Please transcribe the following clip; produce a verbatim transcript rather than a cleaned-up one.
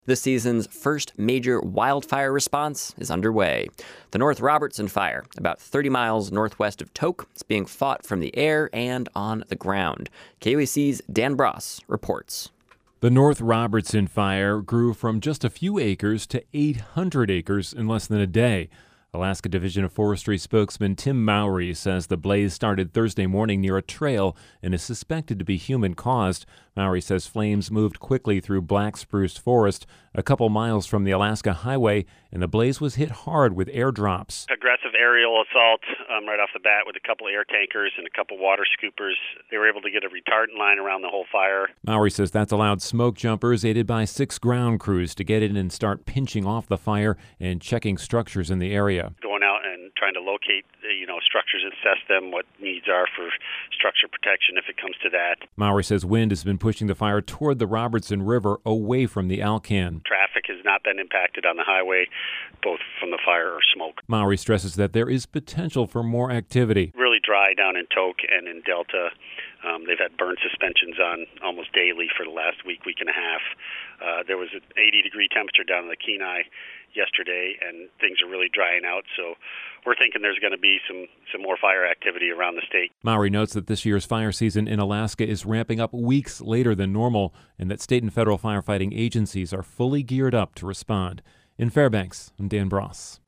This season's first major wildfire response is underway. The North Robertson Fire, about thirty miles northwest of Tok, is being fought from the air and on the ground. K U A C's Dan Bross reports. The North Robertson Fire grew from just a few acres to eight hundred acres in less than a day. Alaska Division of Forestry spokesman Tim Mowry says the blaze started Thursday morning near a trail and is suspected to be human-caused. Mowry says flames moved quickly through black spruce forest a couple miles from the Alaska Highway, and the blaze was hit hard with airdrops. Aggressive aerial assault um, right off the bat with a couple air tankers and a couple water scoopers. They were able to get a retardant line around the whole fire. Mowry says that's allowed smoke jumpers aided by six ground crews to get in and start pinching off the fire and checking structures in the area. Going out and trying to locate, you know, structures, assess them, what needs are for structure protection if it comes to that. Mowry says wind has been pushing the fire toward the Robertson River away from the Alcan. Traffic has not been impacted on the highway, both from the fire or smoke. Mowry stresses that there is potential for more activity. Really dry down in Tok and in Delta. Um, they've had burn suspensions on almost daily for the last week, week and a half. Uh, there was an eighty degree temperature down in the Kenai yesterday, and things are really drying out. So we're thinking there's going to be some, some more fire activity around the state. Mowry notes that this year's fire season in Alaska is ramping up weeks later than normal, and that state and federal firefighting agencies are fully geared up to respond. In Fairbanks, I'm Dan Bross.